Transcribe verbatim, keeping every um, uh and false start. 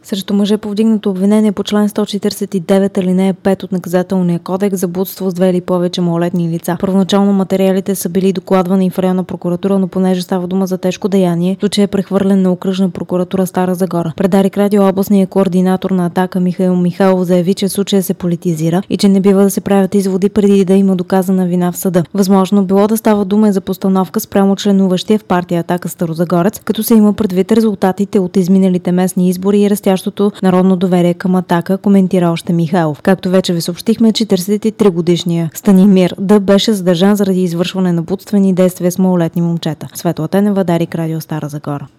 Срещу мъжа е повдигнато обвинение по член сто четиридесет и девет алинея пет от Наказателния кодекс за блудство с две или повече малолетни лица. Първоначално материалите са били докладвани в районна прокуратура, но понеже става дума за тежко деяние, случай е прехвърлен на окръжна прокуратура Стара Загора. Пред Дарик Радио областният координатор на Атака Михаил Михайлов заяви, че случая се политизира и че не бива да се правят изводи преди да има доказана вина в съда. Възможно било да става дума за постановка спрямо членуващия в партия Атака Старозагорец, като се има предвид резултатите от изминалите местни избори и растящото народно доверие към Атака, коментира още Михайлов. Както вече ви съобщихме, четиридесет и три годишният Станимир Д беше задържан заради извършване на блудствени действия с малолетни момчета. Светла Тенева, Дарик Радио, Стара Загора.